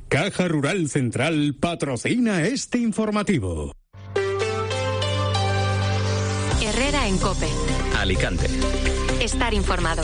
Caja Rural Central patrocina este informativo. Herrera en COPE. Alicante. Estar informado.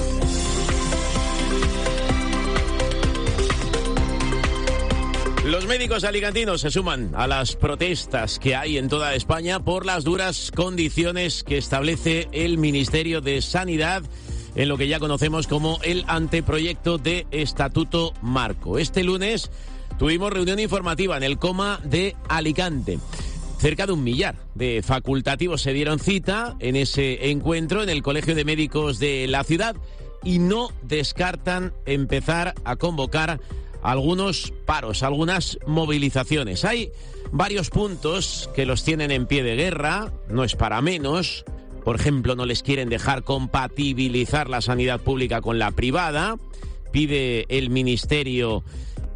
Los médicos alicantinos se suman a las protestas que hay en toda España por las duras condiciones que establece el Ministerio de Sanidad en lo que ya conocemos como el anteproyecto de Estatuto Marco. Este lunes tuvimos reunión informativa en el COMA de Alicante. Cerca de 1 millar de facultativos se dieron cita en ese encuentro en el Colegio de Médicos de la ciudad y no descartan empezar a convocar algunos paros, algunas movilizaciones. Hay varios puntos que los tienen en pie de guerra, no es para menos. Por ejemplo, no les quieren dejar compatibilizar la sanidad pública con la privada. Pide el Ministerio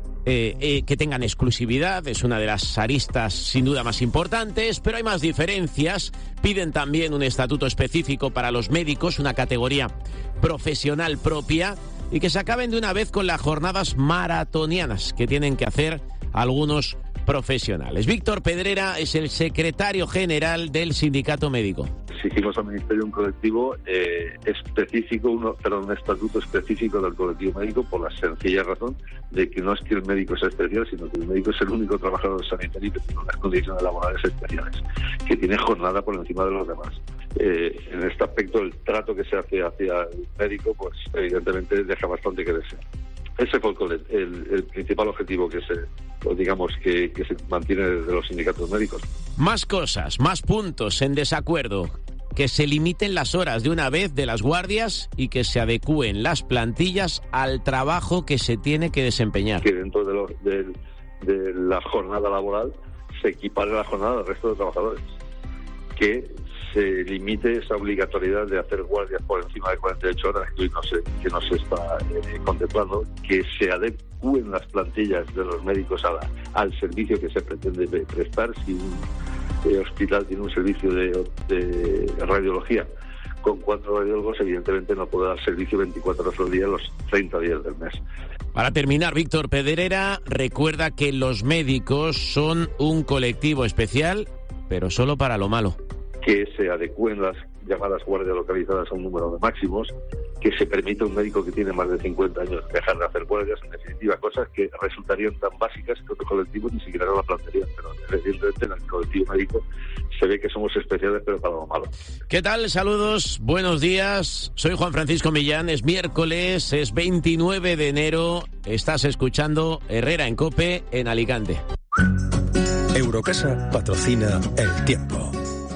que tengan exclusividad, es una de las aristas sin duda más importantes, pero hay más diferencias. Piden también un estatuto específico para los médicos, una categoría profesional propia, y que se acaben de una vez con las jornadas maratonianas que tienen que hacer algunos profesionales. Víctor Pedrera es el secretario general del Sindicato Médico. Exigimos al Ministerio un colectivo específico, un estatuto específico del colectivo médico, por la sencilla razón de que no es que el médico sea especial, sino que el médico es el único trabajador sanitario que tiene unas condiciones laborales especiales, que tiene jornada por encima de los demás. En este aspecto, el trato que se hace hacia el médico, pues evidentemente deja bastante que desear. Ese fue el principal objetivo que se mantiene desde los sindicatos médicos. Más cosas, más puntos en desacuerdo. Que se limiten las horas de una vez de las guardias y que se adecúen las plantillas al trabajo que se tiene que desempeñar. Que dentro de la jornada laboral se equipare la jornada del resto de trabajadores. Que se limite esa obligatoriedad de hacer guardias por encima de 48 horas, que no se está contemplando, que se adecúen las plantillas de los médicos al servicio que se pretende prestar. Si un hospital tiene un servicio de radiología con 4 radiólogos, evidentemente no puede dar servicio 24 horas al día los 30 días del mes. Para terminar, Víctor Pedrera recuerda que los médicos son un colectivo especial, pero solo para lo malo. Que se adecúen las llamadas guardias localizadas a un número de máximos, que se permita a un médico que tiene más de 50 años dejar de hacer guardias, en definitiva, cosas que resultarían tan básicas que otros colectivos ni siquiera no la plantearían, pero evidentemente en el colectivo médico se ve que somos especiales, pero para lo malo. ¿Qué tal? Saludos, buenos días, soy Juan Francisco Millán, es miércoles, es 29 de enero, estás escuchando Herrera en COPE en Alicante. Eurocasa patrocina El Tiempo.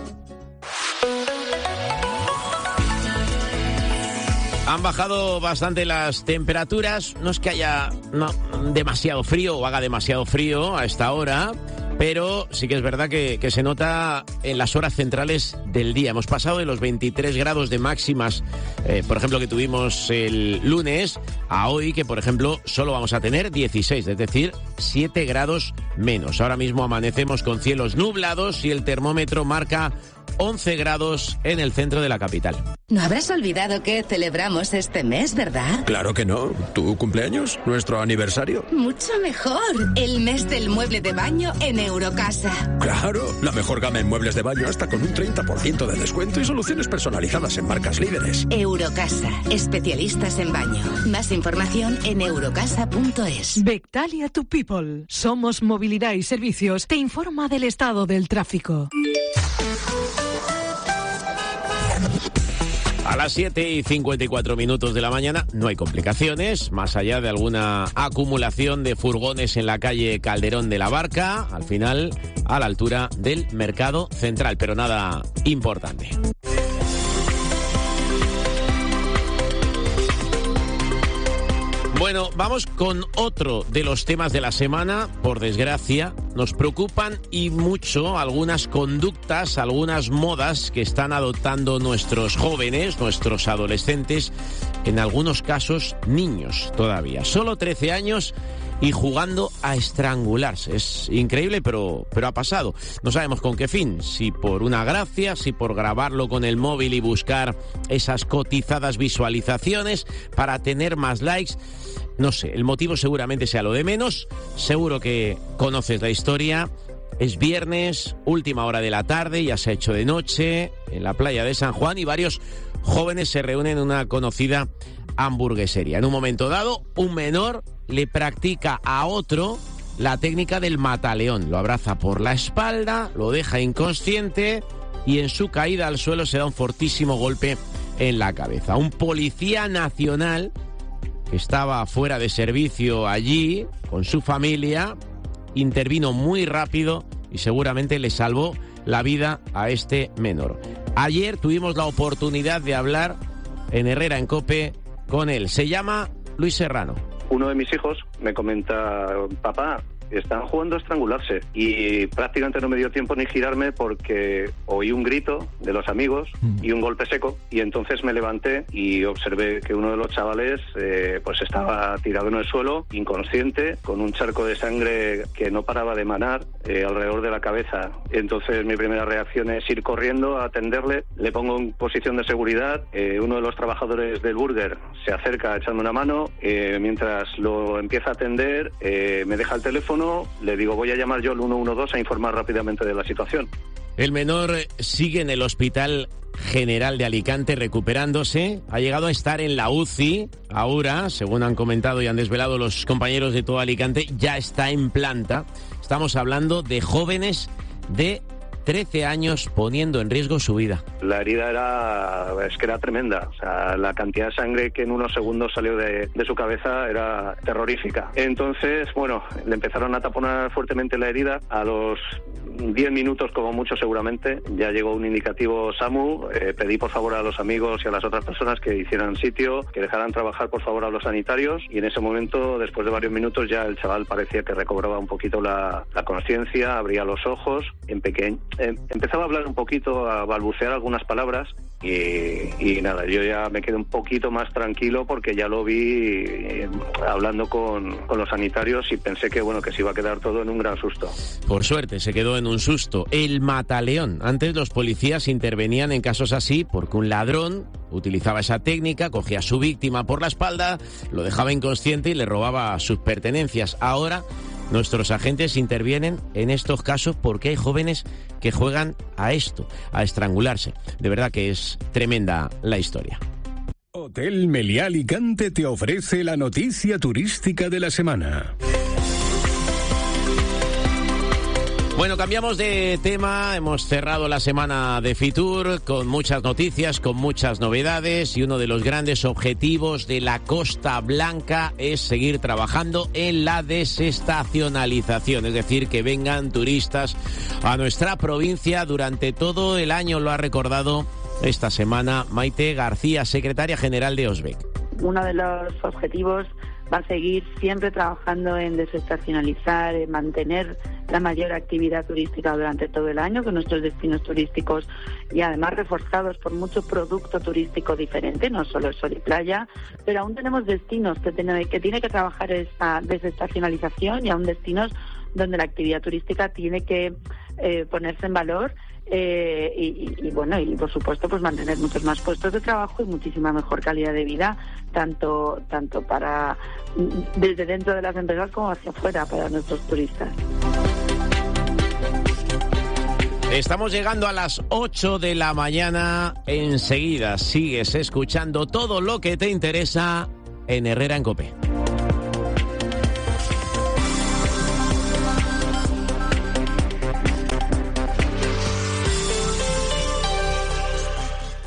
Han bajado bastante las temperaturas, no es que haya demasiado frío o haga demasiado frío a esta hora, pero sí que es verdad que se nota en las horas centrales del día. Hemos pasado de los 23 grados de máximas, por ejemplo, que tuvimos el lunes, a hoy que, por ejemplo, solo vamos a tener 16, es decir, 7 grados menos. Ahora mismo amanecemos con cielos nublados y el termómetro marca 11 grados en el centro de la capital. No habrás olvidado que celebramos este mes, ¿verdad? Claro que no. ¿Tu cumpleaños? ¿Nuestro aniversario? Mucho mejor. El mes del mueble de baño en Eurocasa. Claro, la mejor gama en muebles de baño hasta con un 30% de descuento y soluciones personalizadas en marcas líderes. Eurocasa, especialistas en baño. Más información en eurocasa.es. Bectalia to People. Somos Movilidad y Servicios. Te informa del estado del tráfico. A las 7:54 de la mañana no hay complicaciones, más allá de alguna acumulación de furgones en la calle Calderón de la Barca, al final a la altura del Mercado Central, pero nada importante. Bueno, vamos con otro de los temas de la semana. Por desgracia, nos preocupan y mucho algunas conductas, algunas modas que están adoptando nuestros jóvenes, nuestros adolescentes, en algunos casos niños todavía. Solo 13 años y jugando a estrangularse. Es increíble, pero ha pasado. No sabemos con qué fin, si por una gracia, si por grabarlo con el móvil y buscar esas cotizadas visualizaciones para tener más likes. No sé, el motivo seguramente sea lo de menos. Seguro que conoces la historia. Es viernes, última hora de la tarde, ya se ha hecho de noche en la playa de San Juan y varios jóvenes se reúnen en una conocida hamburguesería. En un momento dado, un menor le practica a otro la técnica del mataleón. Lo abraza por la espalda, lo deja inconsciente y en su caída al suelo se da un fortísimo golpe en la cabeza. Un policía nacional que estaba fuera de servicio allí con su familia intervino muy rápido y seguramente le salvó la vida a este menor. Ayer tuvimos la oportunidad de hablar en Herrera en COPE con él. Se llama Luis Serrano. Uno de mis hijos me comenta: papá, están jugando a estrangularse, y prácticamente no me dio tiempo ni girarme porque oí un grito de los amigos y un golpe seco, y entonces me levanté y observé que uno de los chavales pues estaba tirado en el suelo, inconsciente, con un charco de sangre que no paraba de emanar alrededor de la cabeza. Entonces mi primera reacción es ir corriendo a atenderle, le pongo en posición de seguridad, uno de los trabajadores del burger se acerca a echarme una mano, mientras lo empieza a atender me deja el teléfono. Le digo, voy a llamar yo al 112 a informar rápidamente de la situación. El menor sigue en el Hospital General de Alicante recuperándose. Ha llegado a estar en la UCI. Ahora, según han comentado y han desvelado los compañeros de todo Alicante, ya está en planta. Estamos hablando de jóvenes de 13 años poniendo en riesgo su vida. La herida era tremenda. O sea, la cantidad de sangre que en unos segundos salió de su cabeza era terrorífica. Entonces, bueno, le empezaron a taponar fuertemente la herida. A los 10 minutos, como mucho seguramente, ya llegó un indicativo SAMU. Pedí por favor a los amigos y a las otras personas que hicieran sitio, que dejaran trabajar por favor a los sanitarios, y en ese momento, después de varios minutos, ya el chaval parecía que recobraba un poquito la conciencia, abría los ojos, empezaba a hablar un poquito, a balbucear algunas palabras, y nada, yo ya me quedé un poquito más tranquilo porque ya lo vi hablando con los sanitarios y pensé que bueno, que se iba a quedar todo en un gran susto. Por suerte se quedó en un susto. El mataleón. Antes los policías intervenían en casos así porque un ladrón utilizaba esa técnica, cogía a su víctima por la espalda, lo dejaba inconsciente y le robaba sus pertenencias. Ahora nuestros agentes intervienen en estos casos porque hay jóvenes que juegan a esto, a estrangularse. De verdad que es tremenda la historia. Hotel Meliá Alicante te ofrece la noticia turística de la semana. Bueno, cambiamos de tema. Hemos cerrado la semana de Fitur con muchas noticias, con muchas novedades, y uno de los grandes objetivos de la Costa Blanca es seguir trabajando en la desestacionalización, es decir, que vengan turistas a nuestra provincia durante todo el año. Lo ha recordado esta semana Maite García, secretaria general de OSBEC. Uno de los objetivos va a seguir siempre trabajando en desestacionalizar, en mantener la mayor actividad turística durante todo el año, con nuestros destinos turísticos y además reforzados por mucho producto turístico diferente, no solo el sol y playa, pero aún tenemos destinos que tiene que trabajar esta desestacionalización, y aún destinos donde la actividad turística tiene que ponerse en valor. Y por supuesto pues mantener muchos más puestos de trabajo y muchísima mejor calidad de vida, tanto para desde dentro de las empresas como hacia afuera para nuestros turistas. Estamos llegando a las 8 de la mañana. Enseguida sigues escuchando todo lo que te interesa en Herrera en COPE.